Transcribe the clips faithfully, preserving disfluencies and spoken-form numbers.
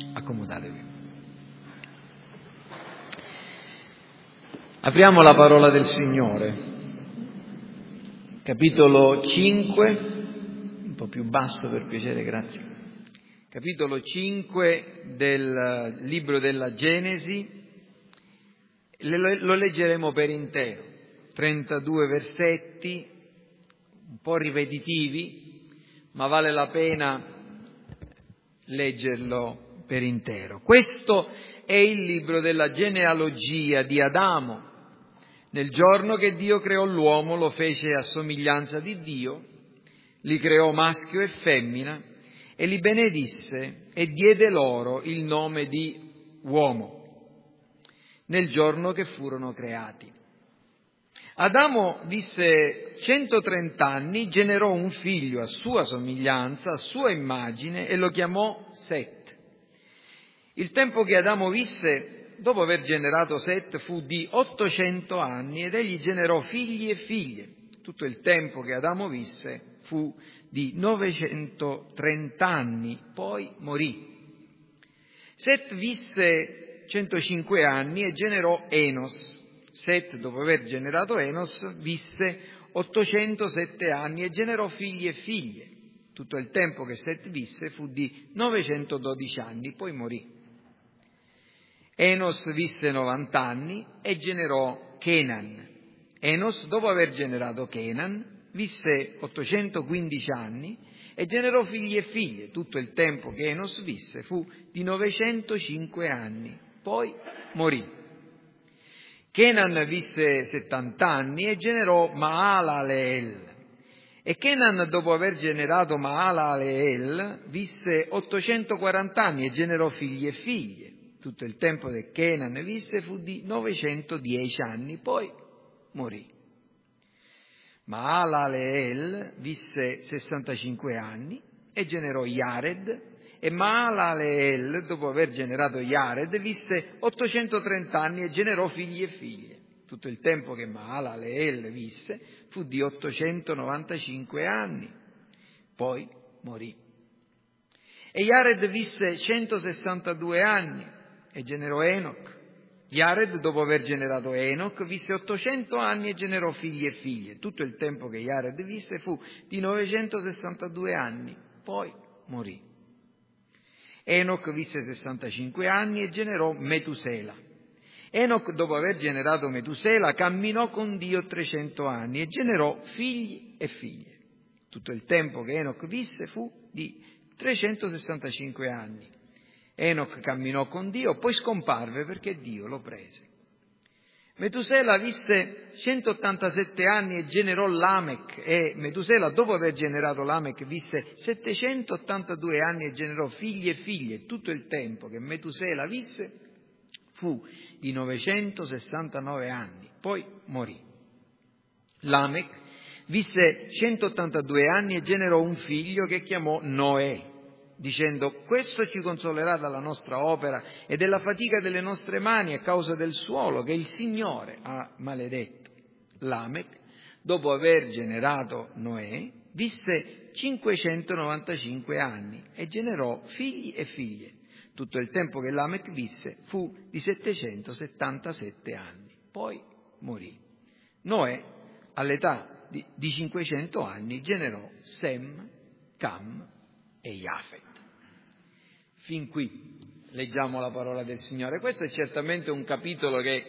Accomodatevi. Apriamo la parola del Signore, capitolo cinque, un po' più basso per piacere, grazie. Capitolo cinque del libro della Genesi, lo leggeremo per intero, trentadue versetti, un po' ripetitivi, ma vale la pena leggerlo per intero. Questo è il libro della genealogia di Adamo. Nel giorno che Dio creò l'uomo, lo fece a somiglianza di Dio, li creò maschio e femmina e li benedisse e diede loro il nome di uomo, nel giorno che furono creati. Adamo visse centotrenta anni, generò un figlio a sua somiglianza, a sua immagine, e lo chiamò Set. Il tempo che Adamo visse, dopo aver generato Set, fu di ottocento anni ed egli generò figli e figlie. Tutto il tempo che Adamo visse fu di novecentotrenta anni, poi morì. Set visse centocinque anni e generò Enos. Set, dopo aver generato Enos, visse ottocentosette anni e generò figli e figlie. Tutto il tempo che Set visse fu di novecentododici anni, poi morì. Enos visse novanta anni e generò Kenan. Enos, dopo aver generato Kenan, visse ottocentoquindici anni e generò figli e figlie. Tutto il tempo che Enos visse fu di novecentocinque anni, poi morì. Kenan visse settanta anni e generò Maalaleel. E Kenan, dopo aver generato Maalaleel, visse ottocentoquaranta anni e generò figli e figlie. Tutto il tempo che Kenan visse fu di novecentodieci anni, poi morì. Maalaleel visse sessantacinque anni e generò Jared, e Maalaleel, dopo aver generato Jared, visse ottocentotrenta anni e generò figli e figlie. Tutto il tempo che Maalaleel visse fu di ottocentonovantacinque anni, poi morì. E Jared visse centosessantadue anni e generò Enoch. Jared, dopo aver generato Enoch, visse ottocento anni e generò figli e figlie. Tutto il tempo che Jared visse fu di novecentosessantadue anni, poi morì. Enoch visse sessantacinque anni e generò Metusela. Enoch, dopo aver generato Metusela, camminò con Dio trecento anni e generò figli e figlie. Tutto il tempo che Enoch visse fu di trecentosessantacinque anni. Enoch camminò con Dio, poi scomparve perché Dio lo prese. Metusela visse centottantasette anni e generò Lamech, e Metusela, dopo aver generato Lamech, visse settecentottantadue anni e generò figli e figlie. Tutto il tempo che Metusela visse fu di novecentosessantanove anni, poi morì. Lamech visse centottantadue anni e generò un figlio che chiamò Noè, dicendo: questo ci consolerà dalla nostra opera e della fatica delle nostre mani a causa del suolo che il Signore ha maledetto. Lamech, dopo aver generato Noè, visse cinquecentonovantacinque anni e generò figli e figlie. Tutto il tempo che Lamech visse fu di settecentosettantasette anni, poi morì. Noè, all'età di, di cinquecento anni, generò Sem, Cam e Jafet. Fin qui leggiamo la parola del Signore. Questo è certamente un capitolo che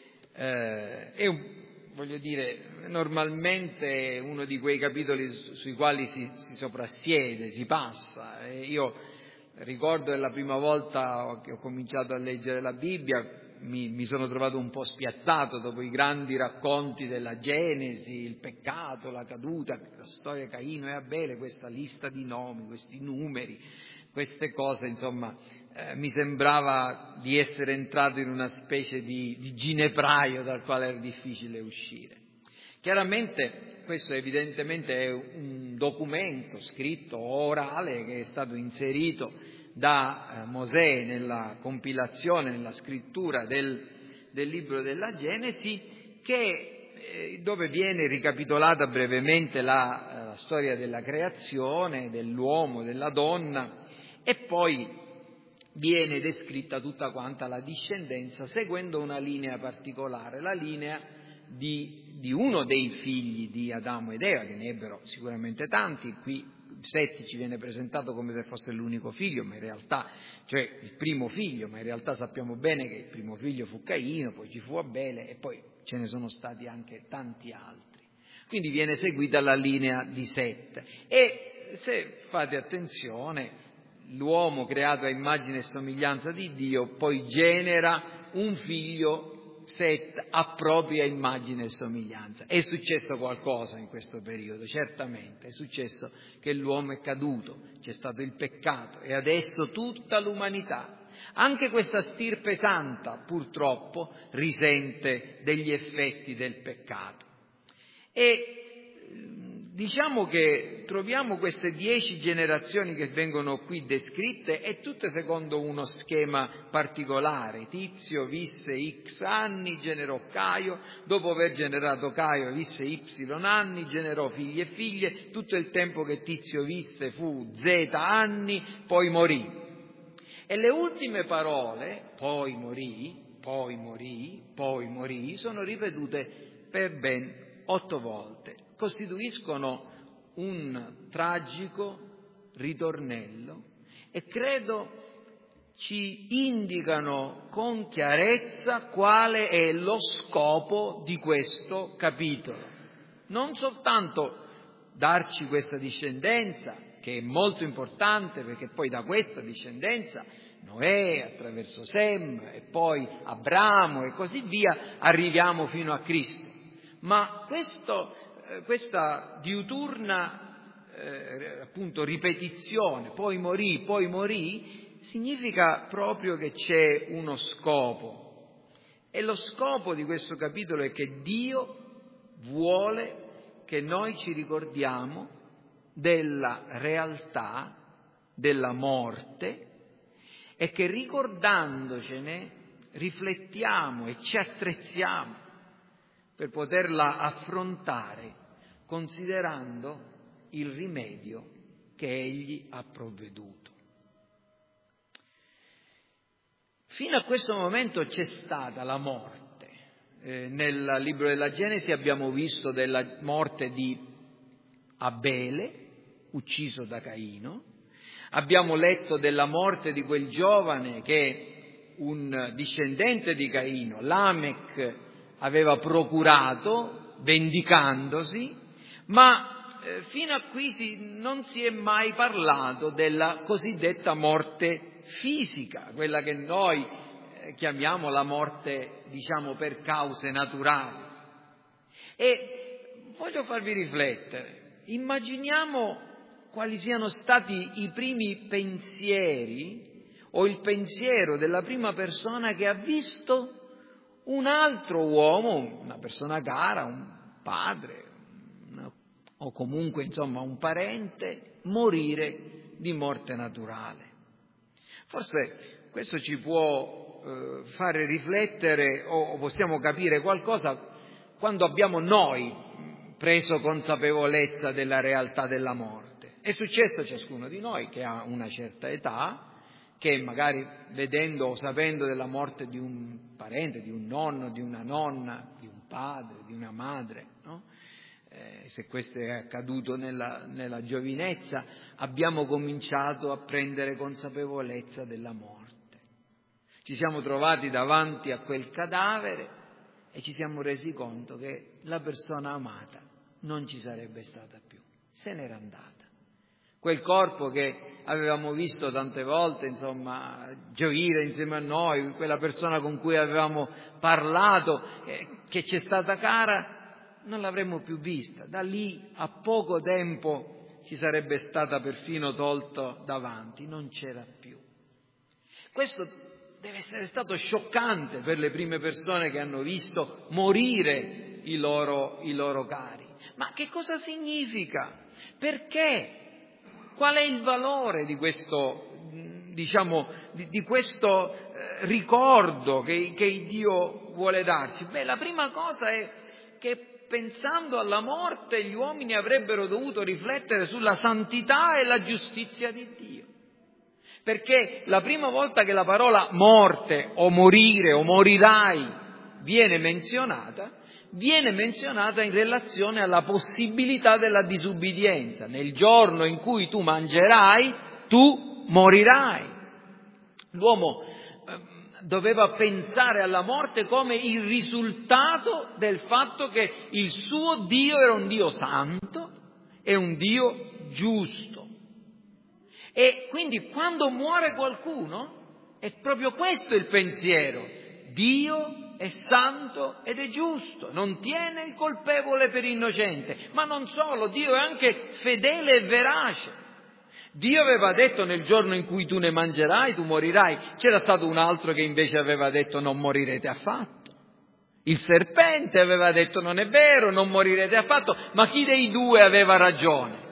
eh, è, un, voglio dire, normalmente uno di quei capitoli sui quali si, si soprassiede, si passa. E io ricordo la prima volta che ho cominciato a leggere la Bibbia, mi, mi sono trovato un po' spiazzato dopo i grandi racconti della Genesi, il peccato, la caduta, la storia di Caino e Abele, questa lista di nomi, questi numeri, queste cose, insomma, eh, mi sembrava di essere entrato in una specie di, di ginepraio dal quale era difficile uscire. Chiaramente questo evidentemente è un documento scritto orale che è stato inserito da eh, Mosè nella compilazione, nella scrittura del, del libro della Genesi, che, eh, dove viene ricapitolata brevemente la, la storia della creazione, dell'uomo, della donna, e poi viene descritta tutta quanta la discendenza seguendo una linea particolare, la linea di, di uno dei figli di Adamo ed Eva, che ne ebbero sicuramente tanti. Qui Seti ci viene presentato come se fosse l'unico figlio, ma in realtà, cioè il primo figlio, ma in realtà sappiamo bene che il primo figlio fu Caino, poi ci fu Abele e poi ce ne sono stati anche tanti altri. Quindi viene seguita la linea di Set. E se fate attenzione, l'uomo creato a immagine e somiglianza di Dio poi genera un figlio, Set, a propria immagine e somiglianza. È successo qualcosa in questo periodo, certamente, è successo che l'uomo è caduto, c'è stato il peccato e adesso tutta l'umanità, anche questa stirpe santa, purtroppo, risente degli effetti del peccato. E diciamo che troviamo queste dieci generazioni che vengono qui descritte e tutte secondo uno schema particolare. Tizio visse X anni, generò Caio, dopo aver generato Caio visse Y anni, generò figli e figlie, tutto il tempo che Tizio visse fu Z anni, poi morì. E le ultime parole, poi morì, poi morì, poi morì, sono ripetute per ben otto volte. Costituiscono un tragico ritornello e credo ci indicano con chiarezza quale è lo scopo di questo capitolo. Non soltanto darci questa discendenza, che è molto importante, perché poi da questa discendenza Noè, attraverso Sem, e poi Abramo e così via, arriviamo fino a Cristo. Ma questo questa diuturna eh, appunto ripetizione, poi morì, poi morì, significa proprio che c'è uno scopo. E lo scopo di questo capitolo è che Dio vuole che noi ci ricordiamo della realtà della morte e che ricordandocene riflettiamo e ci attrezziamo per poterla affrontare considerando il rimedio che Egli ha provveduto. Fino a questo momento c'è stata la morte. Eh, nel libro della Genesi abbiamo visto della morte di Abele, ucciso da Caino. Abbiamo letto della morte di quel giovane che un discendente di Caino, Lamech, aveva procurato, vendicandosi, ma eh, fino a qui si, non si è mai parlato della cosiddetta morte fisica, quella che noi eh, chiamiamo la morte, diciamo, per cause naturali. E voglio farvi riflettere, immaginiamo quali siano stati i primi pensieri o il pensiero della prima persona che ha visto un altro uomo, una persona cara, un padre, una, o comunque insomma un parente, morire di morte naturale. Forse questo ci può eh, fare riflettere o possiamo capire qualcosa quando abbiamo noi preso consapevolezza della realtà della morte. È successo a ciascuno di noi che ha una certa età, che magari vedendo o sapendo della morte di un parente, di un nonno, di una nonna, di un padre, di una madre, no? Eh, se questo è accaduto nella, nella giovinezza, abbiamo cominciato a prendere consapevolezza della morte. Ci siamo trovati davanti a quel cadavere e ci siamo resi conto che la persona amata non ci sarebbe stata più, se n'era andata. Quel corpo che avevamo visto tante volte, insomma, gioire insieme a noi, quella persona con cui avevamo parlato, eh, che ci è stata cara, non l'avremmo più vista. Da lì a poco tempo ci sarebbe stata perfino tolto davanti, non c'era più. Questo deve essere stato scioccante per le prime persone che hanno visto morire i loro, i loro cari. Ma che cosa significa? Perché? Qual è il valore di questo, diciamo, di, di questo eh, ricordo che, che Dio vuole darci? Beh, la prima cosa è che pensando alla morte gli uomini avrebbero dovuto riflettere sulla santità e la giustizia di Dio. perché la prima volta che la parola morte o morire o morirai viene menzionata, viene menzionata in relazione alla possibilità della disubbidienza. Nel giorno in cui tu mangerai, tu morirai. L'uomo eh, doveva pensare alla morte come il risultato del fatto che il suo Dio era un Dio santo e un Dio giusto. E quindi quando muore qualcuno è proprio questo il pensiero: Dio è santo ed è giusto, non tiene il colpevole per innocente, ma non solo, Dio è anche fedele e verace. Dio aveva detto: nel giorno in cui tu ne mangerai, tu morirai. C'era stato un altro che invece aveva detto: non morirete affatto. Il serpente aveva detto: non è vero, non morirete affatto. Ma chi dei due aveva ragione?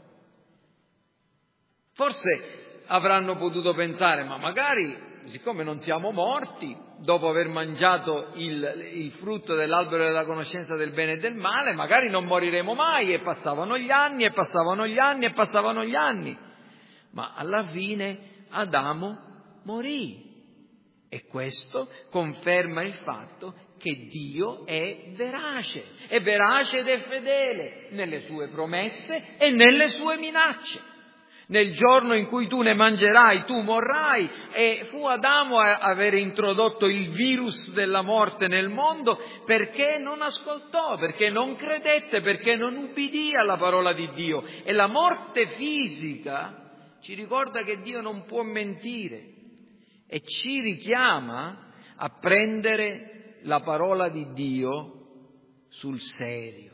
Forse avranno potuto pensare: ma magari, siccome non siamo morti, dopo aver mangiato il, il frutto dell'albero della conoscenza del bene e del male, magari non moriremo mai. E passavano gli anni, e passavano gli anni, e passavano gli anni. Ma alla fine Adamo morì. E questo conferma il fatto che Dio è verace. È verace ed è fedele nelle sue promesse e nelle sue minacce. Nel giorno in cui tu ne mangerai, tu morrai. E fu Adamo a avere introdotto il virus della morte nel mondo perché non ascoltò, perché non credette, perché non ubbidì alla parola di Dio. E la morte fisica ci ricorda che Dio non può mentire e ci richiama a prendere la parola di Dio sul serio.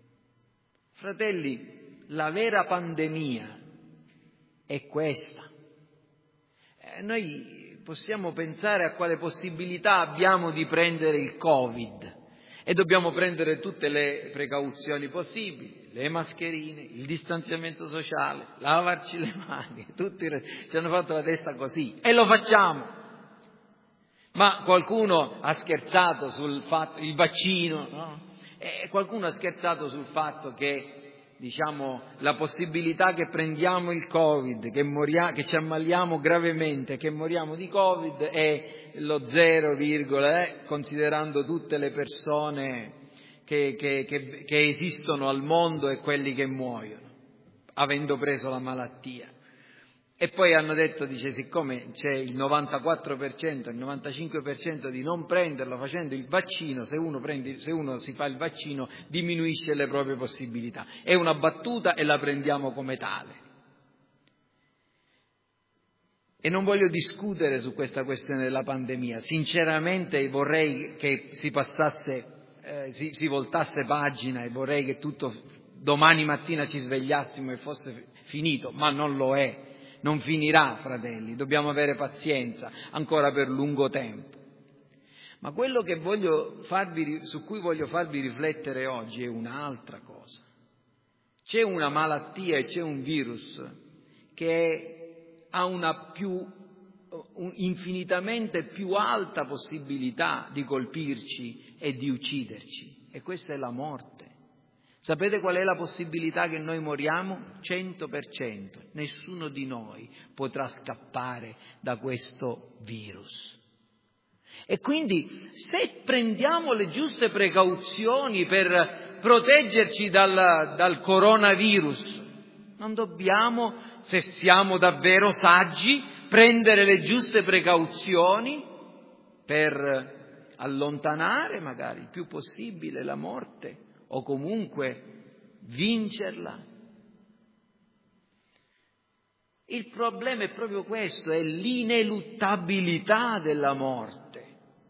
Fratelli, la vera pandemia è questa. Eh, noi possiamo pensare a quale possibilità abbiamo di prendere il Covid e dobbiamo prendere tutte le precauzioni possibili, le mascherine, il distanziamento sociale, lavarci le mani, tutti ci hanno fatto la testa così e lo facciamo. Ma qualcuno ha scherzato sul fatto, il vaccino, no? E qualcuno ha scherzato sul fatto che diciamo, la possibilità che prendiamo il Covid, che, moria, che ci ammaliamo gravemente, che moriamo di Covid è lo zero, eh, considerando tutte le persone che, che, che, che esistono al mondo e quelli che muoiono, avendo preso la malattia. E poi hanno detto, dice, siccome c'è il novantaquattro per cento, il novantacinque per cento di non prenderlo facendo il vaccino, se uno, prende, se uno si fa il vaccino diminuisce le proprie possibilità. È una battuta e la prendiamo come tale. E non voglio discutere su questa questione della pandemia. Sinceramente vorrei che si passasse, eh, si, si voltasse pagina e vorrei che tutto domani mattina ci svegliassimo e fosse finito, ma non lo è. Non finirà, fratelli, dobbiamo avere pazienza ancora per lungo tempo. Ma quello che voglio farvi, su cui voglio farvi riflettere oggi è un'altra cosa. C'è una malattia e c'è un virus che ha una più, un, infinitamente più alta possibilità di colpirci e di ucciderci, e questa è la morte. Sapete qual è la possibilità che noi moriamo? cento per cento. Nessuno di noi potrà scappare da questo virus. E quindi se prendiamo le giuste precauzioni per proteggerci dal, dal coronavirus, non dobbiamo, se siamo davvero saggi, prendere le giuste precauzioni per allontanare magari il più possibile la morte o comunque vincerla. Il problema è proprio questo, è l'ineluttabilità della morte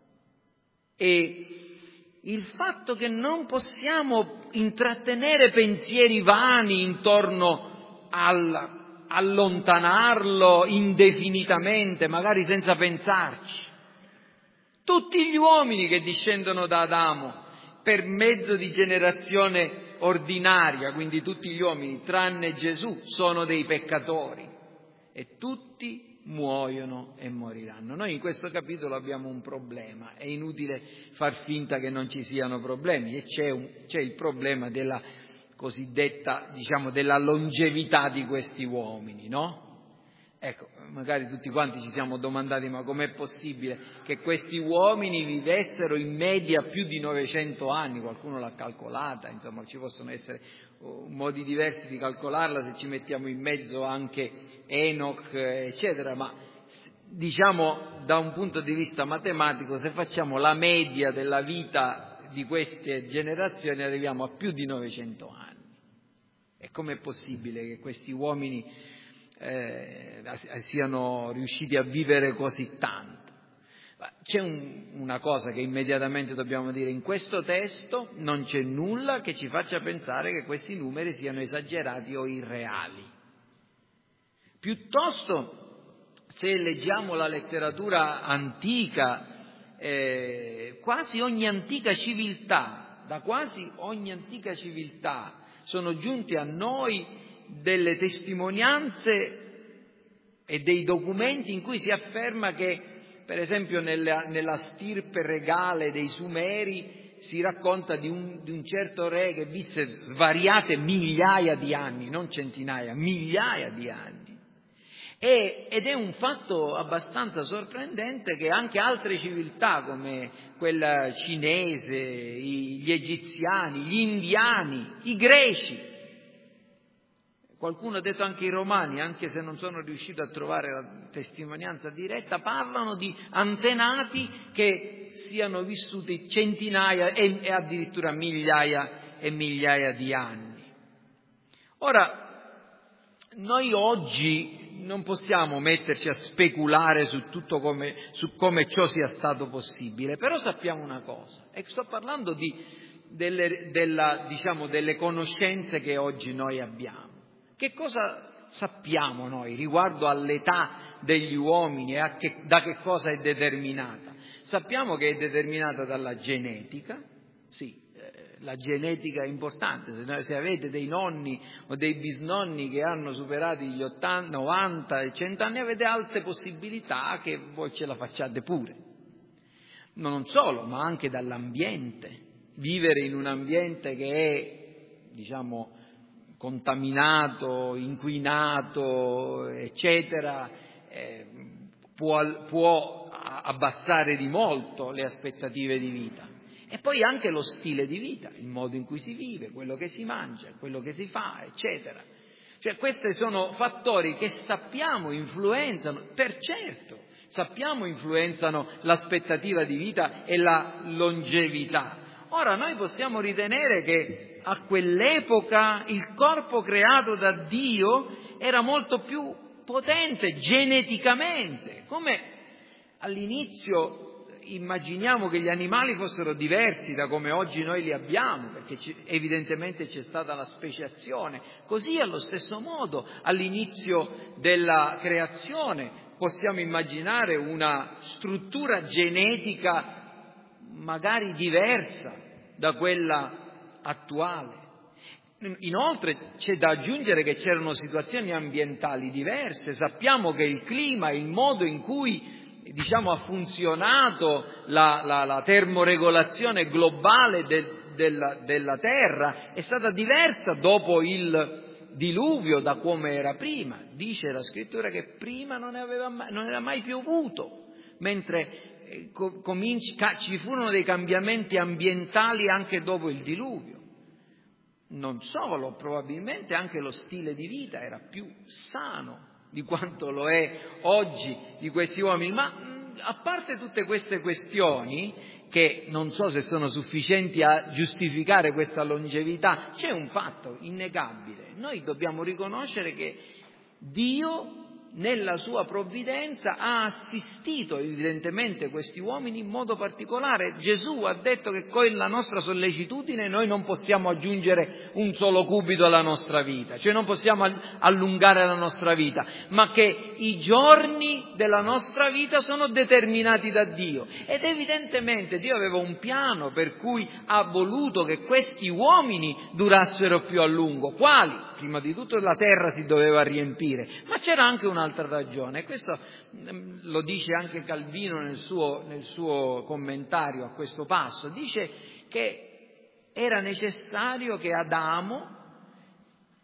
e il fatto che non possiamo intrattenere pensieri vani intorno al allontanarlo indefinitamente, magari senza pensarci. Tutti gli uomini che discendono da Adamo per mezzo di generazione ordinaria, quindi tutti gli uomini, tranne Gesù, sono dei peccatori e tutti muoiono e moriranno. Noi in questo capitolo abbiamo un problema, è inutile far finta che non ci siano problemi e c'è, un, c'è il problema della cosiddetta, diciamo, della longevità di questi uomini, no? Ecco, magari tutti quanti ci siamo domandati: ma com'è possibile che questi uomini vivessero in media più di novecento anni? Qualcuno l'ha calcolata, insomma ci possono essere modi diversi di calcolarla se ci mettiamo in mezzo anche Enoch, eccetera, ma diciamo da un punto di vista matematico, se facciamo la media della vita di queste generazioni arriviamo a più di novecento anni. E com'è possibile che questi uomini eh, siano riusciti a vivere così tanto? C'è un, una cosa che immediatamente dobbiamo dire: in questo testo non c'è nulla che ci faccia pensare che questi numeri siano esagerati o irreali. Piuttosto, se leggiamo la letteratura antica, eh, quasi ogni antica civiltà, da quasi ogni antica civiltà sono giunti a noi delle testimonianze e dei documenti in cui si afferma che, per esempio, nella, nella stirpe regale dei Sumeri si racconta di un, di un certo re che visse svariate migliaia di anni, non centinaia, migliaia di anni. E, ed è un fatto abbastanza sorprendente che anche altre civiltà, come quella cinese, gli egiziani, gli indiani, i greci, qualcuno ha detto anche i romani, anche se non sono riuscito a trovare la testimonianza diretta, parlano di antenati che siano vissuti centinaia e, e addirittura migliaia e migliaia di anni. Ora, noi oggi non possiamo metterci a speculare su tutto come, su come ciò sia stato possibile, però sappiamo una cosa, e sto parlando di, delle, della, diciamo, delle conoscenze che oggi noi abbiamo. Che cosa sappiamo noi riguardo all'età degli uomini e a che, da che cosa è determinata? Sappiamo che è determinata dalla genetica, sì, eh, la genetica è importante. Se, se avete dei nonni o dei bisnonni che hanno superato gli ottanta, novanta e cento anni, avete alte possibilità che voi ce la facciate pure. Non solo, ma anche dall'ambiente. Vivere in un ambiente che è, diciamo, contaminato, inquinato, eccetera, eh, può, può abbassare di molto le aspettative di vita. E poi anche lo stile di vita, il modo in cui si vive, quello che si mangia, quello che si fa, eccetera. Cioè questi sono fattori che sappiamo influenzano, per certo, sappiamo influenzano l'aspettativa di vita e la longevità. Ora noi possiamo ritenere che a quell'epoca il corpo creato da Dio era molto più potente geneticamente, come all'inizio immaginiamo che gli animali fossero diversi da come oggi noi li abbiamo, perché evidentemente c'è stata la speciazione. Così allo stesso modo all'inizio della creazione possiamo immaginare una struttura genetica magari diversa da quella attuale. Inoltre c'è da aggiungere che c'erano situazioni ambientali diverse. Sappiamo che il clima, il modo in cui diciamo ha funzionato la, la, la termoregolazione globale de, della, della Terra è stata diversa dopo il diluvio da come era prima. Dice la scrittura che prima non, aveva mai, non era mai piovuto, mentre Cominci, ci furono dei cambiamenti ambientali anche dopo il diluvio. Non solo, probabilmente anche lo stile di vita era più sano di quanto lo è oggi di questi uomini. Ma a parte tutte queste questioni, che non so se sono sufficienti a giustificare questa longevità, c'è un fatto innegabile. Noi dobbiamo riconoscere che Dio, nella sua provvidenza, ha assistito evidentemente questi uomini in modo particolare. Gesù ha detto che con la nostra sollecitudine noi non possiamo aggiungere un solo cubito alla nostra vita, cioè non possiamo allungare la nostra vita, ma che i giorni della nostra vita sono determinati da Dio. Ed evidentemente Dio aveva un piano per cui ha voluto che questi uomini durassero più a lungo. Quali? Prima di tutto la terra si doveva riempire, ma c'era anche un'altra ragione, e questo lo dice anche Calvino nel suo, nel suo commentario a questo passo. Dice che era necessario che Adamo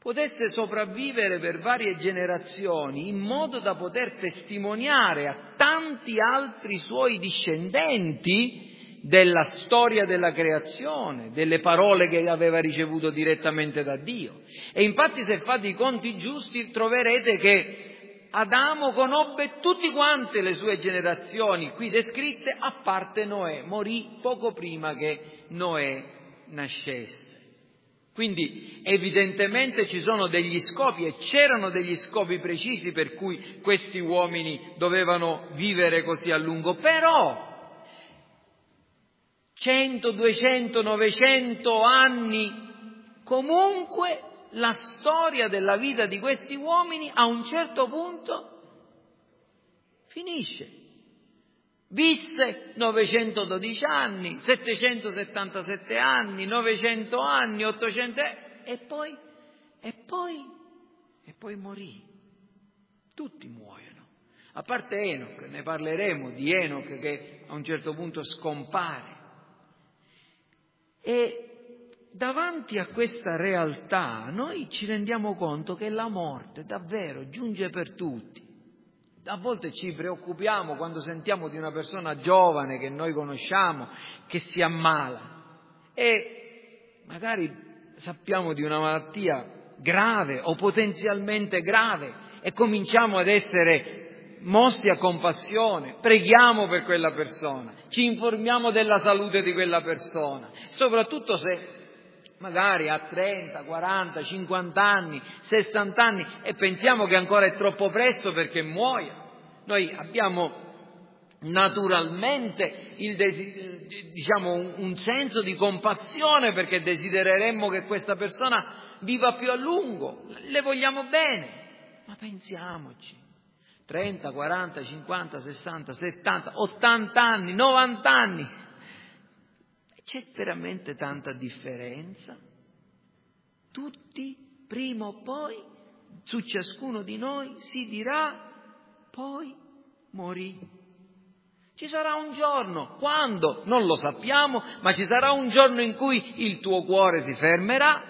potesse sopravvivere per varie generazioni in modo da poter testimoniare a tanti altri suoi discendenti della storia della creazione, delle parole che aveva ricevuto direttamente da Dio. E infatti, se fate i conti giusti, troverete che Adamo conobbe tutti quante le sue generazioni qui descritte, a parte Noè, morì poco prima che Noè nascesse. Quindi evidentemente ci sono degli scopi, e c'erano degli scopi precisi per cui questi uomini dovevano vivere così a lungo, però cento, duecento, novecento anni, comunque la storia della vita di questi uomini a un certo punto finisce. Visse novecentododici anni, settecentosettantasette anni, novecento anni, ottocento e poi, e poi, e poi morì. Tutti muoiono, a parte Enoch, ne parleremo di Enoch che a un certo punto scompare. E davanti a questa realtà noi ci rendiamo conto che la morte davvero giunge per tutti. A volte ci preoccupiamo quando sentiamo di una persona giovane che noi conosciamo che si ammala e magari sappiamo di una malattia grave o potenzialmente grave e cominciamo ad essere mossi a compassione, preghiamo per quella persona, ci informiamo della salute di quella persona, soprattutto se magari ha trenta, quaranta, cinquanta anni, sessanta anni e pensiamo che ancora è troppo presto perché muoia. Noi abbiamo naturalmente il desi- diciamo un, un senso di compassione perché desidereremmo che questa persona viva più a lungo, le vogliamo bene, ma pensiamoci, trenta, quaranta, cinquanta, sessanta, settanta, ottanta anni, novanta anni, c'è veramente tanta differenza? Tutti, prima o poi, su ciascuno di noi si dirà, poi morì. Ci sarà un giorno, quando? Non lo sappiamo, ma ci sarà un giorno in cui il tuo cuore si fermerà,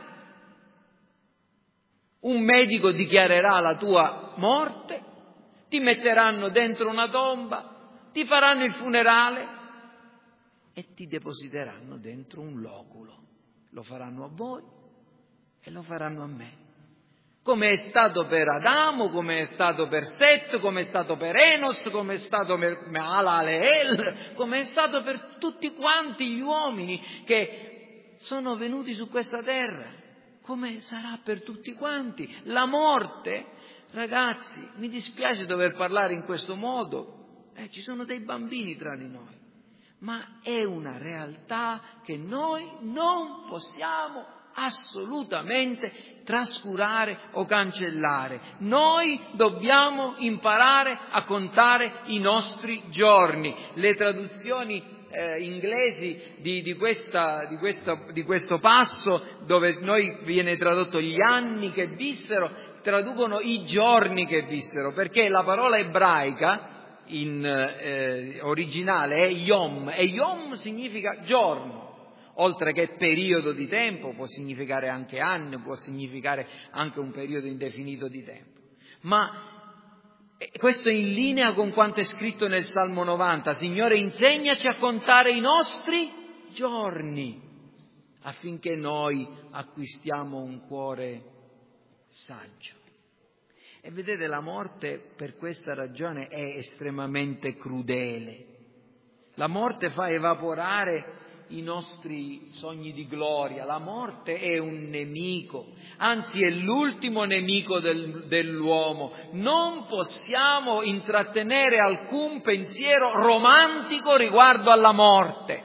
un medico dichiarerà la tua morte, ti metteranno dentro una tomba, ti faranno il funerale e ti depositeranno dentro un loculo. Lo faranno a voi e lo faranno a me. Come è stato per Adamo, come è stato per Set, come è stato per Enos, come è stato per Maalaleel, come è stato per tutti quanti gli uomini che sono venuti su questa terra, come sarà per tutti quanti. La morte, ragazzi, mi dispiace dover parlare in questo modo, eh, ci sono dei bambini tra di noi, ma è una realtà che noi non possiamo assolutamente trascurare o cancellare. Noi dobbiamo imparare a contare i nostri giorni. Le traduzioni eh, inglesi di, di, questa, di, questa, di questo passo, dove noi viene tradotto gli anni che vissero, traducono i giorni che vissero, perché la parola ebraica in eh, originale è yom, e yom significa giorno. Oltre che periodo di tempo, può significare anche anno, può significare anche un periodo indefinito di tempo. Ma questo è in linea con quanto è scritto nel Salmo novanta. Signore, insegnaci a contare i nostri giorni, affinché noi acquistiamo un cuore saggio. E vedete, la morte per questa ragione è estremamente crudele. La morte fa evaporare i nostri sogni di gloria. La morte è un nemico, anzi è l'ultimo nemico del, dell'uomo. Non possiamo intrattenere alcun pensiero romantico riguardo alla morte.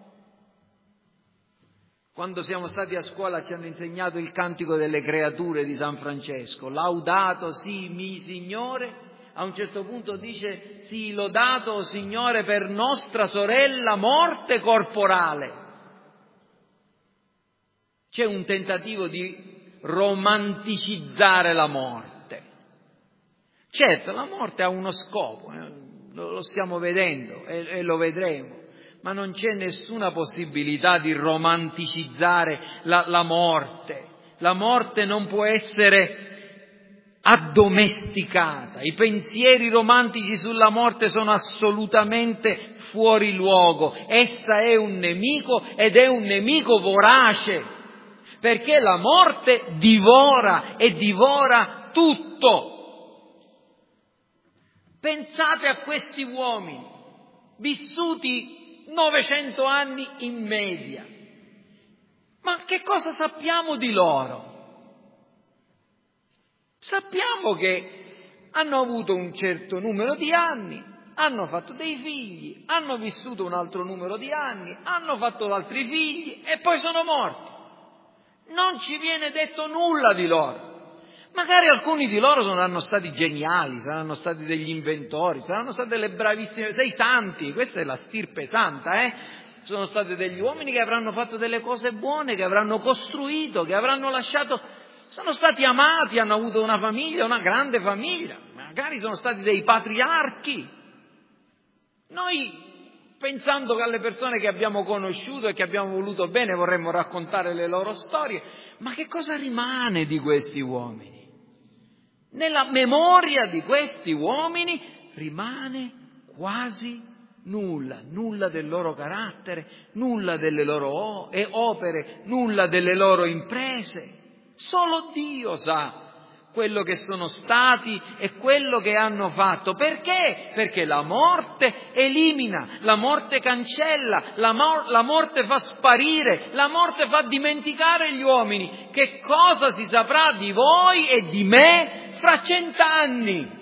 Quando siamo stati a scuola ci hanno insegnato il cantico delle creature di San Francesco. Laudato sii mi Signore. A un certo punto dice: sii lodato, Signore, per nostra sorella morte corporale. C'è un tentativo di romanticizzare la morte. Certo, la morte ha uno scopo, eh? lo stiamo vedendo e, e lo vedremo, ma non c'è nessuna possibilità di romanticizzare la, la morte. La morte non può essere addomesticata. I pensieri romantici sulla morte sono assolutamente fuori luogo. Essa è un nemico ed è un nemico vorace, perché la morte divora e divora tutto. Pensate a questi uomini, vissuti novecento anni in media. Ma che cosa sappiamo di loro? Sappiamo che hanno avuto un certo numero di anni, hanno fatto dei figli, hanno vissuto un altro numero di anni, hanno fatto altri figli e poi sono morti. Non ci viene detto nulla di loro. Magari alcuni di loro saranno stati geniali, saranno stati degli inventori, saranno stati delle bravissime, dei santi, questa è la stirpe santa, eh? Sono stati degli uomini che avranno fatto delle cose buone, che avranno costruito, che avranno lasciato, sono stati amati, hanno avuto una famiglia, una grande famiglia, magari sono stati dei patriarchi. Noi, pensando che alle persone che abbiamo conosciuto e che abbiamo voluto bene, vorremmo raccontare le loro storie, ma che cosa rimane di questi uomini? Nella memoria di questi uomini rimane quasi nulla, nulla del loro carattere, nulla delle loro opere, nulla delle loro imprese. Solo Dio sa quello che sono stati e quello che hanno fatto. Perché? Perché la morte elimina, la morte cancella, la, mor- la morte fa sparire, la morte fa dimenticare gli uomini. Che cosa si saprà di voi e di me fra cent'anni?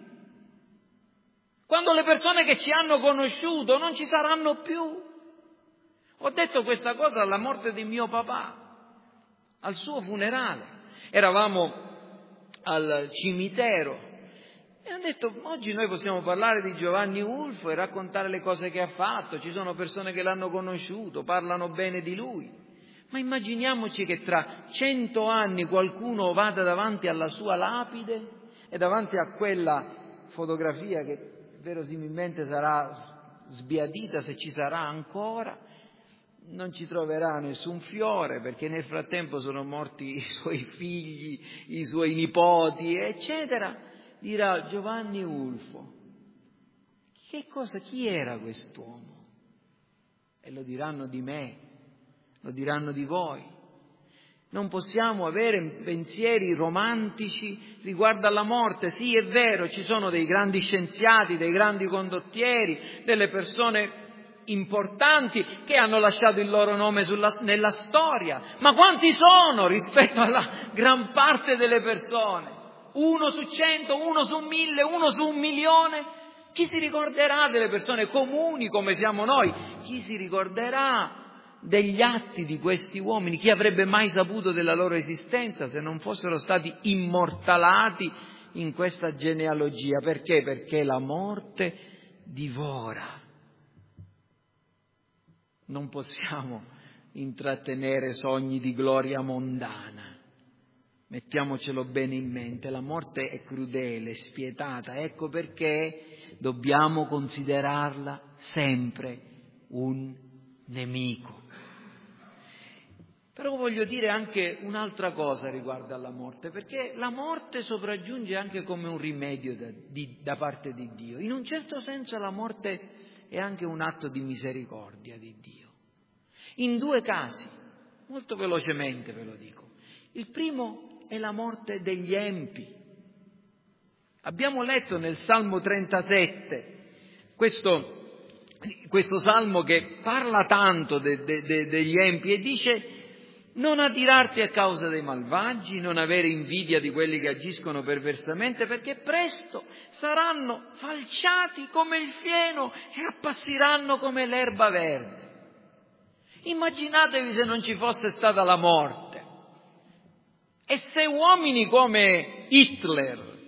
Quando le persone che ci hanno conosciuto non ci saranno più. Ho detto questa cosa alla morte di mio papà, al suo funerale. Eravamo al cimitero e ho detto: oggi noi possiamo parlare di Giovanni Ulfo e raccontare le cose che ha fatto, ci sono persone che l'hanno conosciuto, parlano bene di lui, ma immaginiamoci che tra cento anni qualcuno vada davanti alla sua lapide e davanti a quella fotografia che verosimilmente sarà sbiadita, se ci sarà ancora, non ci troverà nessun fiore, perché nel frattempo sono morti i suoi figli, i suoi nipoti, eccetera. Dirà: Giovanni Ulfo, che cosa, chi era quest'uomo? E lo diranno di me, lo diranno di voi. Non possiamo avere pensieri romantici riguardo alla morte. Sì, è vero, ci sono dei grandi scienziati, dei grandi condottieri, delle persone importanti che hanno lasciato il loro nome sulla, nella storia, ma quanti sono rispetto alla gran parte delle persone? Uno su cento, uno su mille, uno su un milione? Chi si ricorderà delle persone comuni come siamo noi? Chi si ricorderà degli atti di questi uomini? Chi avrebbe mai saputo della loro esistenza se non fossero stati immortalati in questa genealogia? Perché? Perché la morte divora. Non possiamo intrattenere sogni di gloria mondana. Mettiamocelo bene in mente, la morte è crudele, spietata, ecco perché dobbiamo considerarla sempre un nemico. Però voglio dire anche un'altra cosa riguardo alla morte, perché la morte sopraggiunge anche come un rimedio da, di, da parte di Dio. In un certo senso la morte è anche un atto di misericordia di Dio. In due casi, molto velocemente ve lo dico. Il primo è la morte degli empi. Abbiamo letto nel Salmo trentasette questo, questo salmo che parla tanto de, de, de, degli empi e dice: non adirarti a causa dei malvagi, non avere invidia di quelli che agiscono perversamente, perché presto saranno falciati come il fieno e appassiranno come l'erba verde. Immaginatevi se non ci fosse stata la morte. E se uomini come Hitler,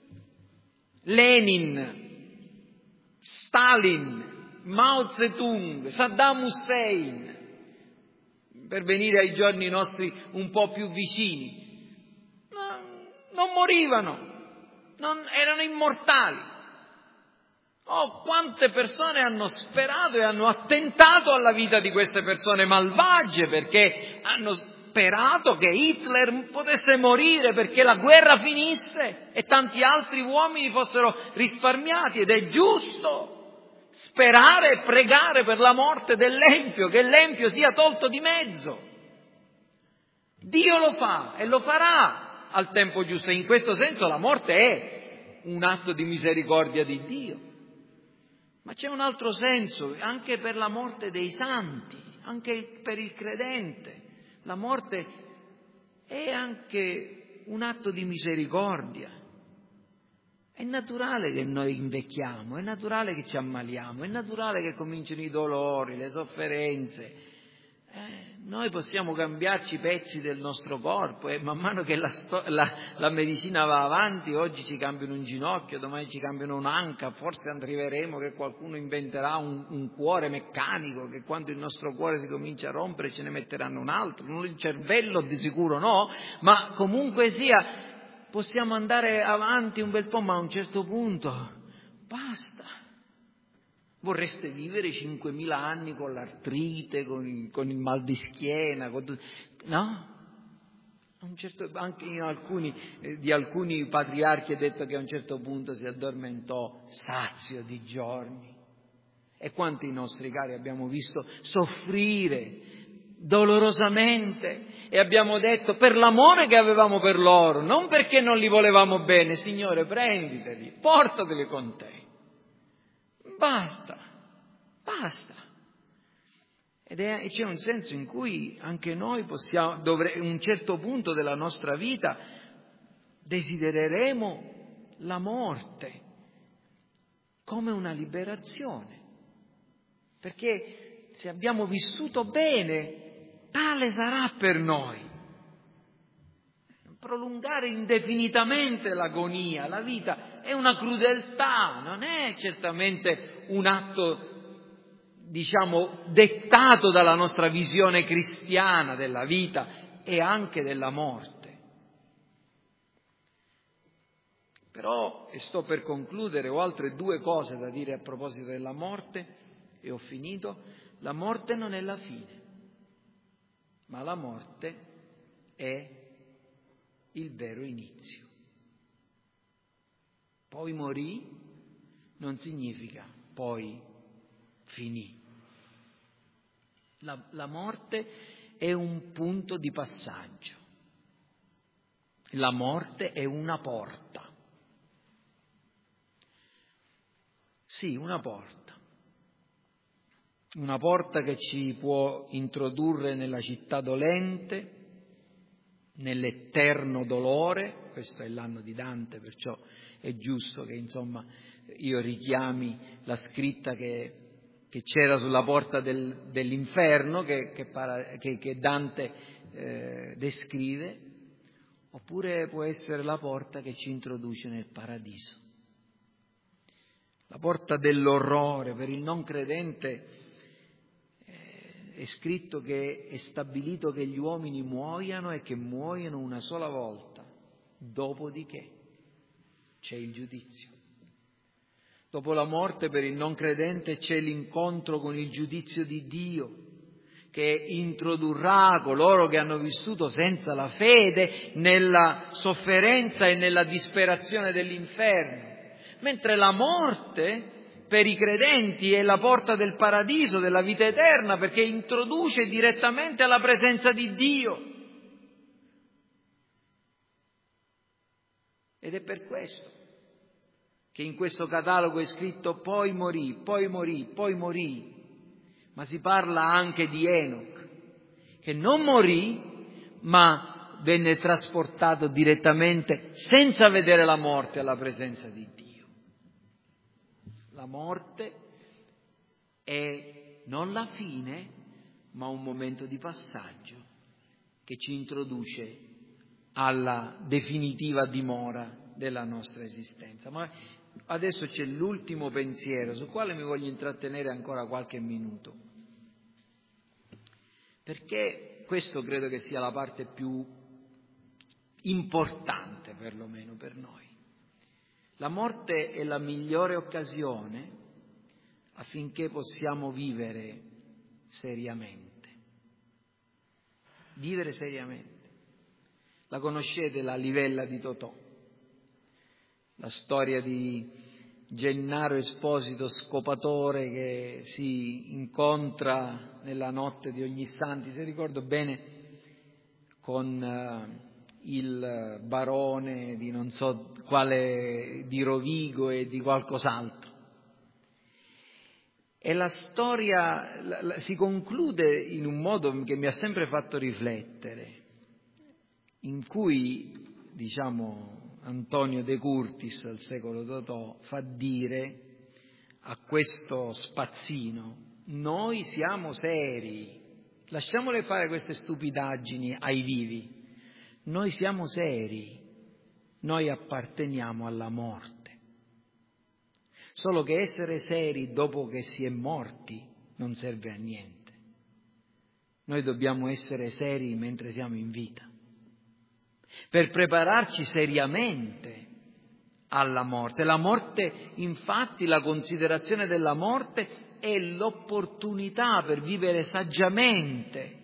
Lenin, Stalin, Mao Zedong, Saddam Hussein, per venire ai giorni nostri un po' più vicini, non, non morivano, non, erano immortali. Oh, quante persone hanno sperato e hanno attentato alla vita di queste persone malvagie, perché hanno sperato che Hitler potesse morire perché la guerra finisse e tanti altri uomini fossero risparmiati, ed è giusto sperare e pregare per la morte dell'empio, che l'empio sia tolto di mezzo. Dio lo fa e lo farà al tempo giusto, e in questo senso la morte è un atto di misericordia di Dio. Ma c'è un altro senso anche per la morte dei santi, anche per il credente. La morte è anche un atto di misericordia. È naturale che noi invecchiamo, è naturale che ci ammaliamo, è naturale che cominciano i dolori, le sofferenze. Eh, noi possiamo cambiarci pezzi del nostro corpo e man mano che la, sto- la, la medicina va avanti, oggi ci cambiano un ginocchio, domani ci cambiano un'anca, forse arriveremo che qualcuno inventerà un, un cuore meccanico, che quando il nostro cuore si comincia a rompere ce ne metteranno un altro, non il cervello di sicuro no, ma comunque sia possiamo andare avanti un bel po', ma a un certo punto basta. Vorreste vivere cinquemila anni con l'artrite, con il, con il mal di schiena, con, no? A un certo, anche in alcuni, eh, di alcuni patriarchi è detto che a un certo punto si addormentò sazio di giorni. E quanti nostri cari abbiamo visto soffrire dolorosamente e abbiamo detto per l'amore che avevamo per loro, non perché non li volevamo bene, Signore prenditeli, portateli con te. Basta, basta. Ed è, c'è un senso in cui anche noi possiamo, dovre, un certo punto della nostra vita, desidereremo la morte come una liberazione. Perché se abbiamo vissuto bene, tale sarà per noi. Prolungare indefinitamente l'agonia, la vita, è una crudeltà, non è certamente un atto, diciamo, dettato dalla nostra visione cristiana della vita e anche della morte. Però, e sto per concludere, ho altre due cose da dire a proposito della morte, e ho finito. La morte non è la fine, ma la morte è il vero inizio. Poi morì non significa poi finì. La, la morte è un punto di passaggio. La morte è una porta. Sì, una porta. Una porta che ci può introdurre nella città dolente, nell'eterno dolore. Questo è l'anno di Dante, perciò è giusto che insomma io richiami la scritta che, che c'era sulla porta del, dell'inferno che, che, para, che, che Dante eh, descrive, oppure può essere la porta che ci introduce nel paradiso. La porta dell'orrore. Per il non credente è scritto che è stabilito che gli uomini muoiano e che muoiono una sola volta, dopodiché c'è il giudizio. Dopo la morte per il non credente c'è l'incontro con il giudizio di Dio, che introdurrà coloro che hanno vissuto senza la fede nella sofferenza e nella disperazione dell'inferno, mentre la morte per i credenti è la porta del paradiso, della vita eterna, perché introduce direttamente alla presenza di Dio. Ed è per questo che in questo catalogo è scritto poi morì, poi morì, poi morì, ma si parla anche di Enoch, che non morì, ma venne trasportato direttamente senza vedere la morte alla presenza di Dio. La morte è non la fine, ma un momento di passaggio che ci introduce alla definitiva dimora della nostra esistenza. Ma adesso c'è l'ultimo pensiero, sul quale mi voglio intrattenere ancora qualche minuto, perché questo credo che sia la parte più importante, perlomeno per noi. La morte è la migliore occasione affinché possiamo vivere seriamente. vivere seriamente. La conoscete la livella di Totò? La storia di Gennaro Esposito scopatore che si incontra nella notte di Ognissanti, se ricordo bene, con uh, il barone di non so quale, di Rovigo e di qualcos'altro. E la storia la, la, si conclude in un modo che mi ha sempre fatto riflettere, in cui, diciamo, Antonio De Curtis al secolo Totò fa dire a questo spazzino: noi siamo seri, lasciamole fare queste stupidaggini ai vivi, noi siamo seri, noi apparteniamo alla morte. Solo che essere seri dopo che si è morti non serve a niente. Noi dobbiamo essere seri mentre siamo in vita, per prepararci seriamente alla morte. La morte, infatti, la considerazione della morte è l'opportunità per vivere saggiamente.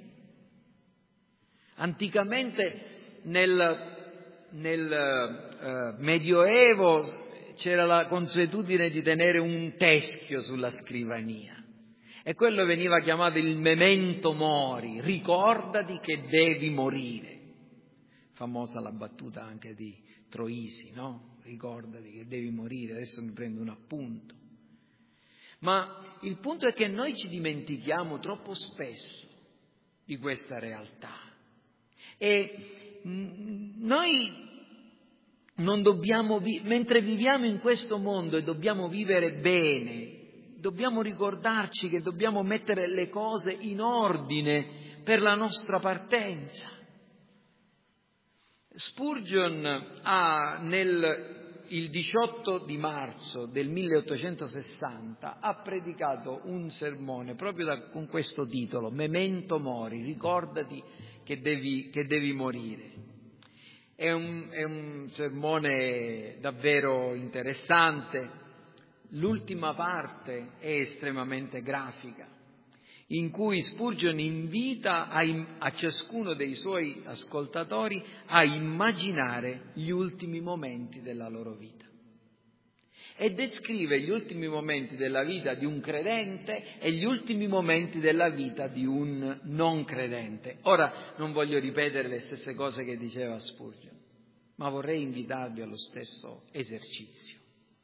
Anticamente nel, nel eh, Medioevo c'era la consuetudine di tenere un teschio sulla scrivania e quello veniva chiamato il memento mori, ricordati che devi morire. Famosa la battuta anche di Troisi, no? Ricordati che devi morire, adesso mi prendo un appunto. Ma il punto è che noi ci dimentichiamo troppo spesso di questa realtà e noi non dobbiamo, mentre viviamo in questo mondo e dobbiamo vivere bene, dobbiamo ricordarci che dobbiamo mettere le cose in ordine per la nostra partenza. Spurgeon ha nel il diciotto di marzo del milleottocentosessanta ha predicato un sermone proprio da, con questo titolo: Memento mori, ricordati che devi, che devi morire. È un, è un sermone davvero interessante. L'ultima parte è estremamente grafica, in cui Spurgeon invita a, a ciascuno dei suoi ascoltatori a immaginare gli ultimi momenti della loro vita e descrive gli ultimi momenti della vita di un credente e gli ultimi momenti della vita di un non credente. Ora non voglio ripetere le stesse cose che diceva Spurgeon, ma vorrei invitarvi allo stesso esercizio.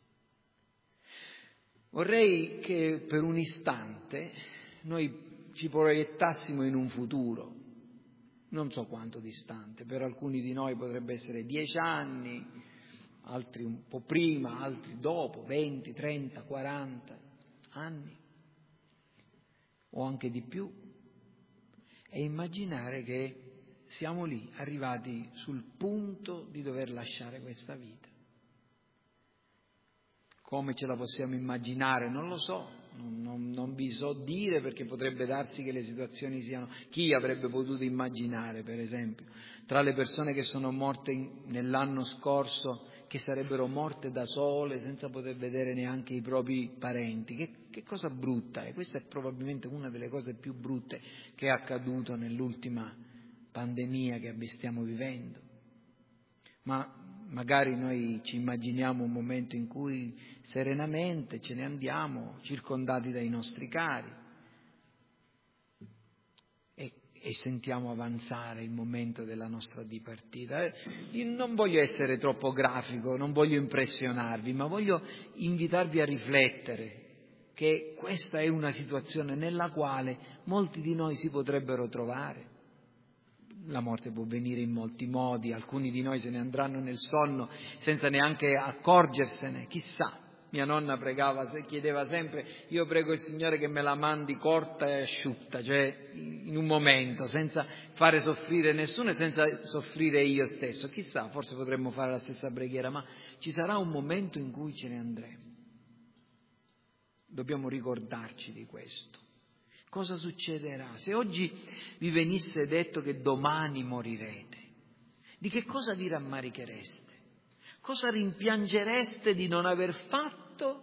Vorrei che per un istante noi ci proiettassimo in un futuro, non so quanto distante, per alcuni di noi potrebbe essere dieci anni, altri un po' prima, altri dopo, venti, trenta, quaranta anni o anche di più, e immaginare che siamo lì, arrivati sul punto di dover lasciare questa vita. Come ce la possiamo immaginare? Non lo so, non, non, non vi so dire, perché potrebbe darsi che le situazioni siano... Chi avrebbe potuto immaginare, per esempio, tra le persone che sono morte in, nell'anno scorso, che sarebbero morte da sole, senza poter vedere neanche i propri parenti? Che, che cosa brutta è? Questa è probabilmente una delle cose più brutte che è accaduto nell'ultima pandemia che stiamo vivendo. Ma magari noi ci immaginiamo un momento in cui serenamente ce ne andiamo, circondati dai nostri cari, e, e sentiamo avanzare il momento della nostra dipartita. Io non voglio essere troppo grafico, non voglio impressionarvi, ma voglio invitarvi a riflettere che questa è una situazione nella quale molti di noi si potrebbero trovare. La morte può venire in molti modi, alcuni di noi se ne andranno nel sonno senza neanche accorgersene, chissà. Mia nonna pregava, chiedeva sempre: io prego il Signore che me la mandi corta e asciutta, cioè in un momento, senza fare soffrire nessuno e senza soffrire io stesso. Chissà, forse potremmo fare la stessa preghiera, ma ci sarà un momento in cui ce ne andremo. Dobbiamo ricordarci di questo. Cosa succederà? Se oggi vi venisse detto che domani morirete, di che cosa vi rammarichereste? Cosa rimpiangereste di non aver fatto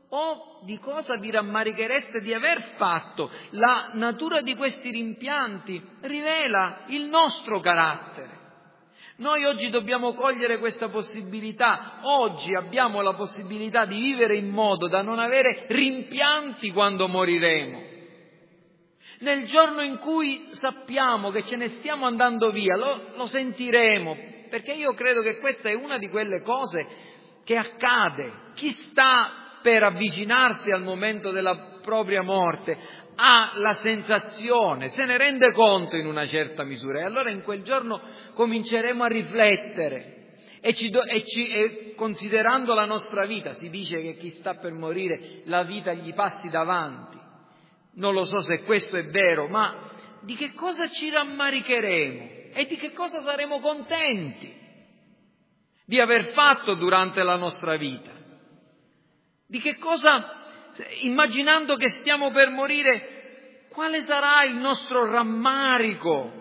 o di cosa vi rammarichereste di aver fatto? La natura di questi rimpianti rivela il nostro carattere. Noi oggi dobbiamo cogliere questa possibilità. Oggi abbiamo la possibilità di vivere in modo da non avere rimpianti quando moriremo. Nel giorno in cui sappiamo che ce ne stiamo andando via, lo, lo sentiremo, perché io credo che questa è una di quelle cose che accade. Chi sta per avvicinarsi al momento della propria morte ha la sensazione, se ne rende conto in una certa misura, e allora in quel giorno cominceremo a riflettere e, ci do, e, ci, e considerando la nostra vita, si dice che chi sta per morire la vita gli passi davanti. Non lo so se questo è vero, ma di che cosa ci rammaricheremo e di che cosa saremo contenti di aver fatto durante la nostra vita? Di che cosa, immaginando che stiamo per morire, quale sarà il nostro rammarico?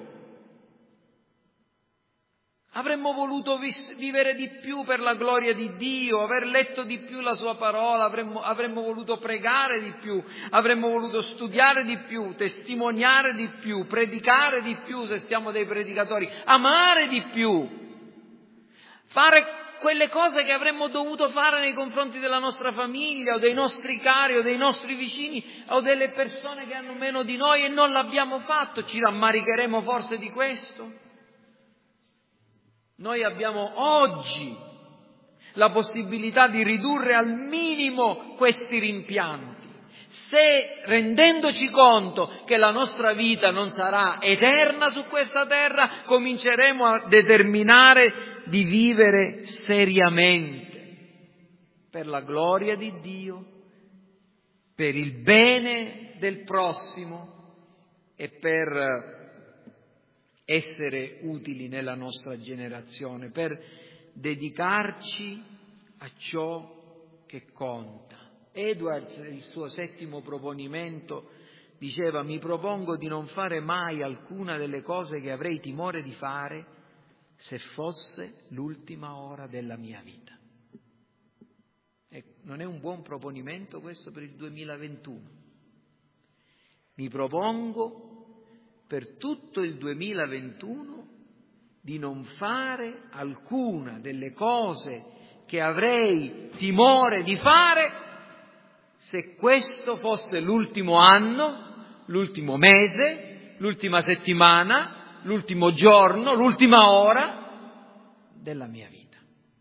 Avremmo voluto vis- vivere di più per la gloria di Dio, aver letto di più la Sua parola, avremmo, avremmo voluto pregare di più, avremmo voluto studiare di più, testimoniare di più, predicare di più se siamo dei predicatori, amare di più, fare quelle cose che avremmo dovuto fare nei confronti della nostra famiglia o dei nostri cari o dei nostri vicini o delle persone che hanno meno di noi e non l'abbiamo fatto. Ci rammaricheremo forse di questo? Noi abbiamo oggi la possibilità di ridurre al minimo questi rimpianti, se rendendoci conto che la nostra vita non sarà eterna su questa terra, cominceremo a determinare di vivere seriamente per la gloria di Dio, per il bene del prossimo e per essere utili nella nostra generazione, per dedicarci a ciò che conta. Edwards, il suo settimo proponimento, diceva: mi propongo di non fare mai alcuna delle cose che avrei timore di fare se fosse l'ultima ora della mia vita. E non è un buon proponimento questo per il duemilaventuno? Mi propongo per tutto il duemilaventuno di non fare alcuna delle cose che avrei timore di fare se questo fosse l'ultimo anno, l'ultimo mese, l'ultima settimana, l'ultimo giorno, l'ultima ora della mia vita.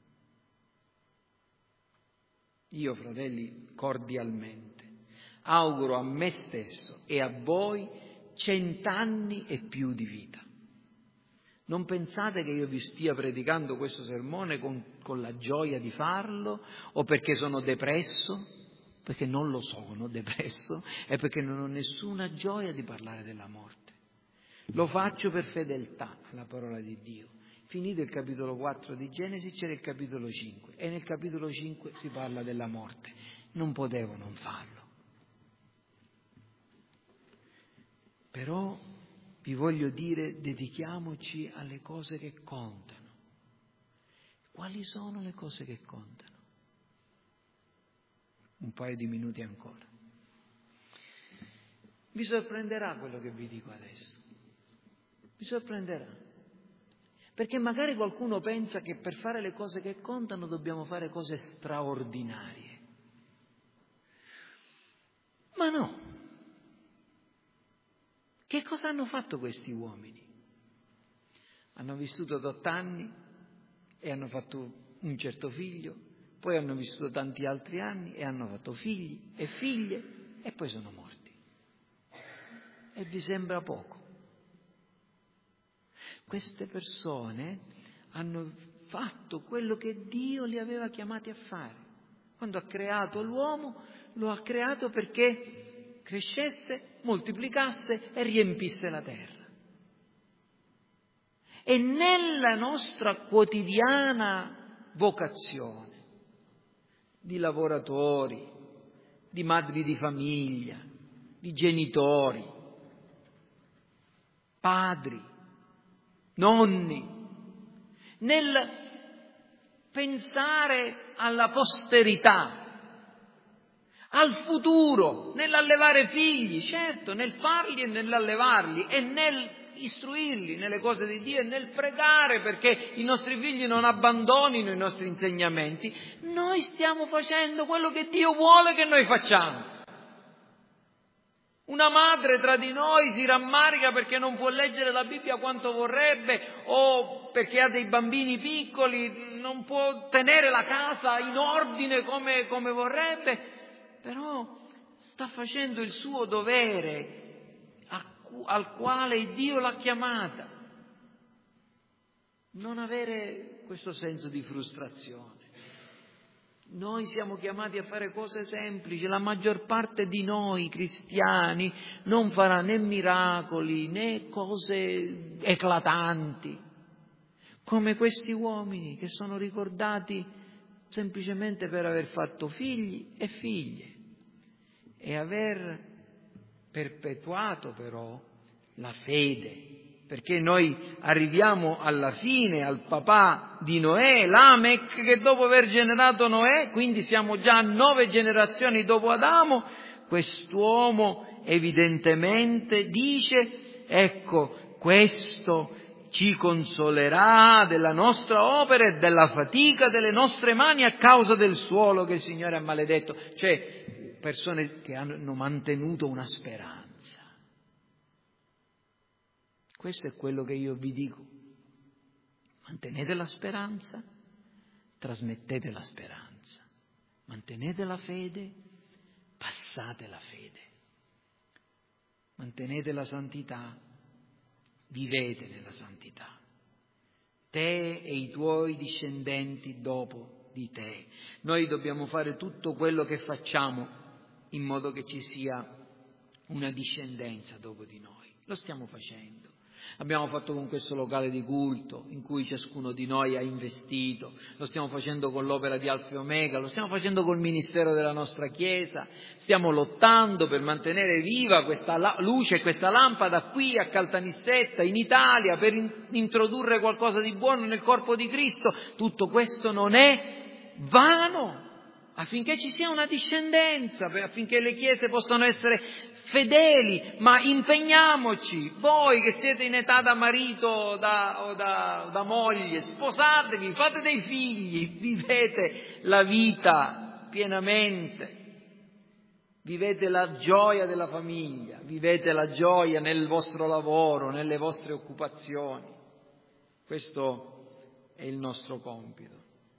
Io, fratelli, cordialmente auguro a me stesso e a voi cent'anni e più di vita. Non pensate che io vi stia predicando questo sermone con, con la gioia di farlo o perché sono depresso, perché non lo sono depresso e perché non ho nessuna gioia di parlare della morte. Lo faccio per fedeltà alla parola di Dio. Finito il capitolo quattro di Genesi c'era il capitolo cinque e nel capitolo cinque si parla della morte. Non potevo non farlo. Però vi voglio dire, dedichiamoci alle cose che contano. Quali sono le cose che contano? Un paio di minuti ancora. Vi sorprenderà quello che vi dico adesso. Vi sorprenderà. Perché magari qualcuno pensa che per fare le cose che contano dobbiamo fare cose straordinarie. Ma no. Che cosa hanno fatto questi uomini? Hanno vissuto otto anni e hanno fatto un certo figlio, poi hanno vissuto tanti altri anni e hanno fatto figli e figlie e poi sono morti. E vi sembra poco? Queste persone hanno fatto quello che Dio li aveva chiamati a fare. Quando ha creato l'uomo, lo ha creato perché crescesse, moltiplicasse e riempisse la terra. E nella nostra quotidiana vocazione di lavoratori, di madri di famiglia, di genitori, padri, nonni, nel pensare alla posterità, al futuro, nell'allevare figli, certo, nel farli e nell'allevarli e nel istruirli nelle cose di Dio e nel pregare perché i nostri figli non abbandonino i nostri insegnamenti. Noi stiamo facendo quello che Dio vuole che noi facciamo. Una madre tra di noi si rammarica perché non può leggere la Bibbia quanto vorrebbe, o perché ha dei bambini piccoli, non può tenere la casa in ordine come, come vorrebbe, però sta facendo il suo dovere al quale Dio l'ha chiamata. Non avere questo senso di frustrazione. Noi siamo chiamati a fare cose semplici, la maggior parte di noi cristiani non farà né miracoli né cose eclatanti, come questi uomini che sono ricordati semplicemente per aver fatto figli e figlie e aver perpetuato però la fede. Perché noi arriviamo alla fine, al papà di Noè, Lamech, che dopo aver generato Noè, quindi siamo già a nove generazioni dopo Adamo, quest'uomo evidentemente dice, ecco, questo ci consolerà della nostra opera e della fatica delle nostre mani a causa del suolo che il Signore ha maledetto. Cioè, persone che hanno mantenuto una speranza. Questo è quello che io vi dico. Mantenete la speranza, trasmettete la speranza. Mantenete la fede, passate la fede. Mantenete la santità, vivete nella santità. Te e i tuoi discendenti dopo di te. Noi dobbiamo fare tutto quello che facciamo in modo che ci sia una discendenza dopo di noi. Lo stiamo facendo. Abbiamo fatto con questo locale di culto in cui ciascuno di noi ha investito, lo stiamo facendo con l'opera di Alfa e Omega, lo stiamo facendo col ministero della nostra Chiesa, stiamo lottando per mantenere viva questa luce, questa lampada qui a Caltanissetta, in Italia, per in- introdurre qualcosa di buono nel corpo di Cristo. Tutto questo non è vano, affinché ci sia una discendenza, affinché le chiese possano essere fedeli, ma impegniamoci, voi che siete in età da marito da, o da, da moglie, sposatevi, fate dei figli, vivete la vita pienamente, vivete la gioia della famiglia, vivete la gioia nel vostro lavoro, nelle vostre occupazioni. Questo è il nostro compito.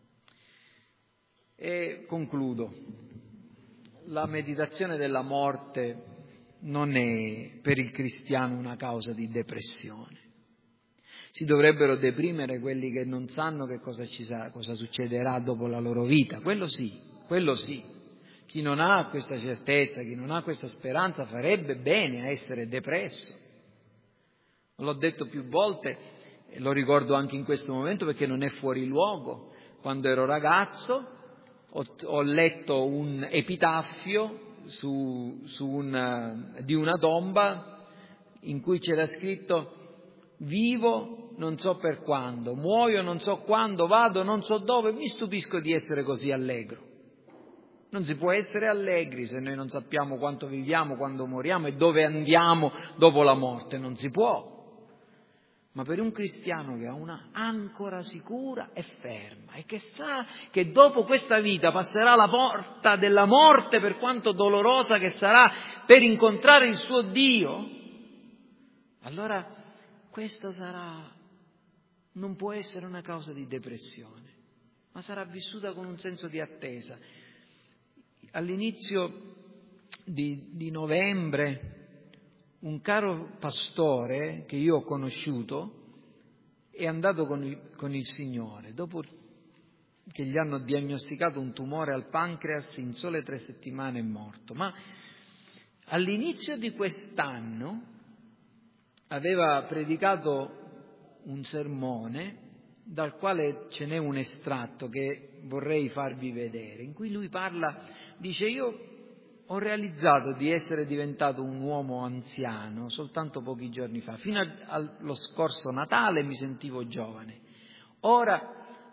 E concludo. La meditazione della morte non è per il cristiano una causa di depressione. Si dovrebbero deprimere quelli che non sanno che cosa ci sarà, cosa succederà dopo la loro vita. Quello sì, quello sì. Chi non ha questa certezza, chi non ha questa speranza farebbe bene a essere depresso. L'ho detto più volte e lo ricordo anche in questo momento perché non è fuori luogo. Quando ero ragazzo ho, ho letto un epitaffio Su, su una, di una tomba in cui c'era scritto: vivo non so per quando, muoio non so quando, vado non so dove, mi stupisco di essere così allegro. Non si può essere allegri se noi non sappiamo quanto viviamo, quando moriamo e dove andiamo dopo la morte, non si può. Ma per un cristiano che ha una ancora sicura e ferma e che sa che dopo questa vita passerà la porta della morte, per quanto dolorosa che sarà, per incontrare il suo Dio, allora questo sarà, non può essere una causa di depressione, ma sarà vissuta con un senso di attesa. All'inizio di, di novembre un caro pastore che io ho conosciuto è andato con il, con il Signore dopo che gli hanno diagnosticato un tumore al pancreas, in sole tre settimane è morto. Ma all'inizio di quest'anno aveva predicato un sermone dal quale ce n'è un estratto che vorrei farvi vedere, in cui lui parla, dice: io ho realizzato di essere diventato un uomo anziano soltanto pochi giorni fa. Fino allo scorso Natale mi sentivo giovane. Ora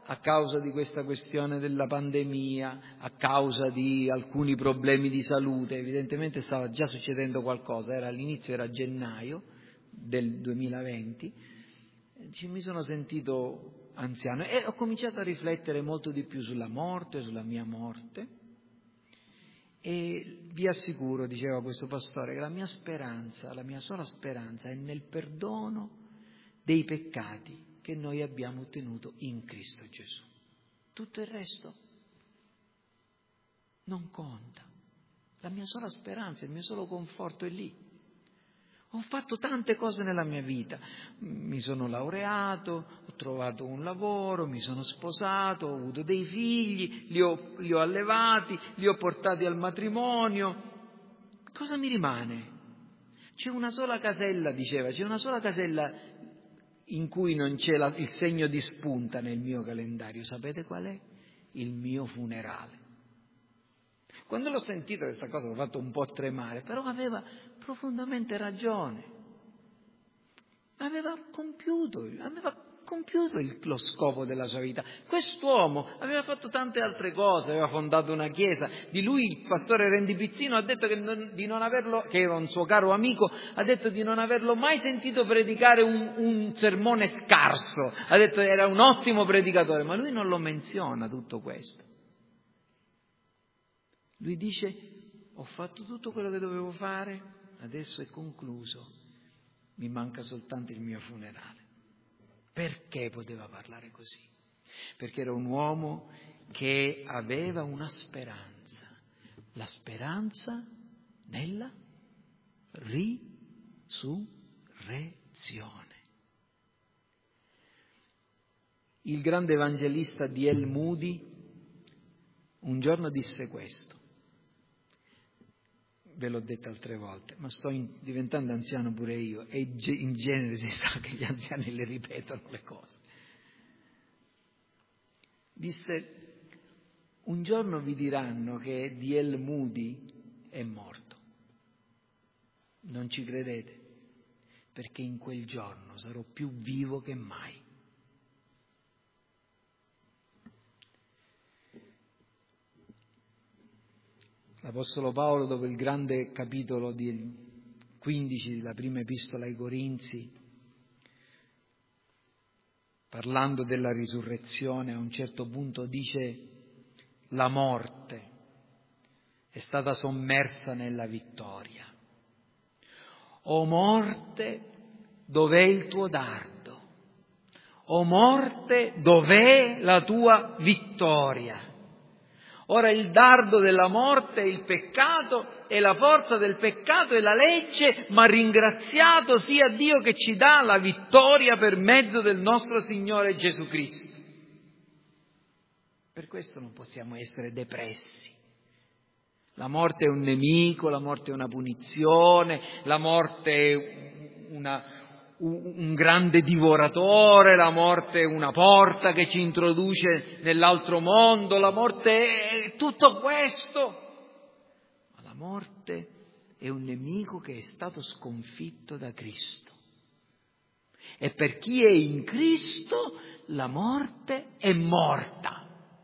a causa di questa questione della pandemia, a causa di alcuni problemi di salute. Evidentemente stava già succedendo qualcosa, era all'inizio, era gennaio del duemilaventi, mi sono sentito anziano e ho cominciato a riflettere molto di più sulla morte, sulla mia morte, e vi assicuro, diceva questo pastore, che la mia speranza, la mia sola speranza è nel perdono dei peccati che noi abbiamo ottenuto in Cristo Gesù. Tutto il resto non conta. La mia sola speranza, il mio solo conforto è lì. Ho fatto tante cose nella mia vita, mi sono laureato, ho trovato un lavoro, mi sono sposato, ho avuto dei figli, li ho, li ho allevati, li ho portati al matrimonio. Cosa mi rimane? C'è una sola casella, diceva, c'è una sola casella in cui non c'è la, il segno di spunta nel mio calendario. Sapete qual è? Il mio funerale. Quando l'ho sentito questa cosa l'ho fatto un po' tremare, però aveva profondamente ragione. Aveva compiuto, aveva compiuto il, lo scopo della sua vita. Quest'uomo aveva fatto tante altre cose, aveva fondato una chiesa. Di lui il pastore Randy Pizzino ha detto che, non, di non averlo, che era un suo caro amico, ha detto di non averlo mai sentito predicare un, un sermone scarso. Ha detto che era un ottimo predicatore, ma lui non lo menziona tutto questo. Lui dice: ho fatto tutto quello che dovevo fare, adesso è concluso, mi manca soltanto il mio funerale. Perché poteva parlare così? Perché era un uomo che aveva una speranza, la speranza nella risurrezione. Il grande evangelista D L Moody un giorno disse questo. Ve l'ho detto altre volte, ma sto in, diventando anziano pure io e in genere si sa che gli anziani le ripetono le cose. Disse: un giorno vi diranno che D L Moody è morto. Non ci credete? Perché in quel giorno sarò più vivo che mai. L'Apostolo Paolo, dopo il grande capitolo di quindici della prima epistola ai Corinzi, parlando della risurrezione, a un certo punto dice: la morte è stata sommersa nella vittoria. O morte, dov'è il tuo dardo? O morte, dov'è la tua vittoria? Ora il dardo della morte è il peccato e la forza del peccato è la legge, ma ringraziato sia Dio che ci dà la vittoria per mezzo del nostro Signore Gesù Cristo. Per questo non possiamo essere depressi. La morte è un nemico, la morte è una punizione, la morte è una, un, un grande divoratore, la morte è una porta che ci introduce nell'altro mondo, la morte è tutto questo. Ma la morte è un nemico che è stato sconfitto da Cristo. E per chi è in Cristo la morte è morta.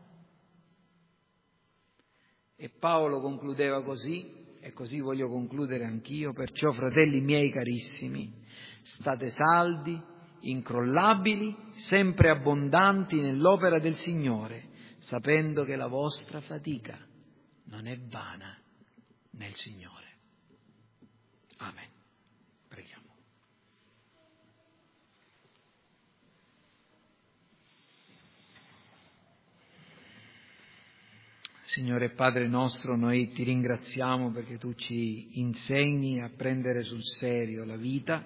E Paolo concludeva così, e così voglio concludere anch'io: perciò, fratelli miei carissimi, state saldi, incrollabili, sempre abbondanti nell'opera del Signore, sapendo che la vostra fatica non è vana nel Signore. Amen. Preghiamo. Signore Padre nostro, noi ti ringraziamo perché tu ci insegni a prendere sul serio la vita,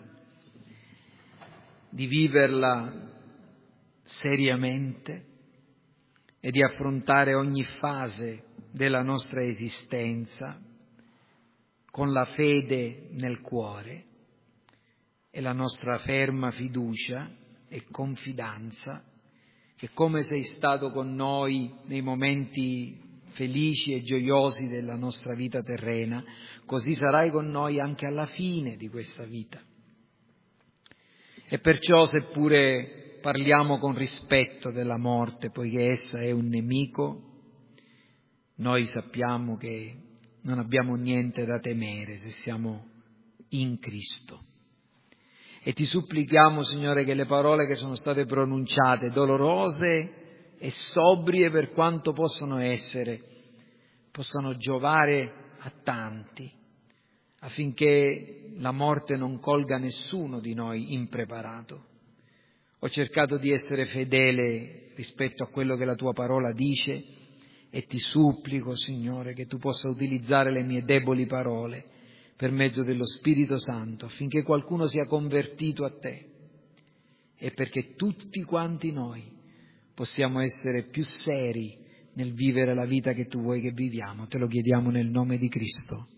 di viverla seriamente e di affrontare ogni fase della nostra esistenza con la fede nel cuore e la nostra ferma fiducia e confidenza che, come sei stato con noi nei momenti felici e gioiosi della nostra vita terrena, così sarai con noi anche alla fine di questa vita. E perciò, seppure parliamo con rispetto della morte, poiché essa è un nemico, noi sappiamo che non abbiamo niente da temere se siamo in Cristo. E ti supplichiamo, Signore, che le parole che sono state pronunciate, dolorose e sobrie per quanto possono essere, possano giovare a tanti, affinché la morte non colga nessuno di noi impreparato. Ho cercato di essere fedele rispetto a quello che la tua parola dice e ti supplico, Signore, che tu possa utilizzare le mie deboli parole per mezzo dello Spirito Santo, affinché qualcuno sia convertito a te e perché tutti quanti noi possiamo essere più seri nel vivere la vita che tu vuoi che viviamo. Te lo chiediamo nel nome di Cristo.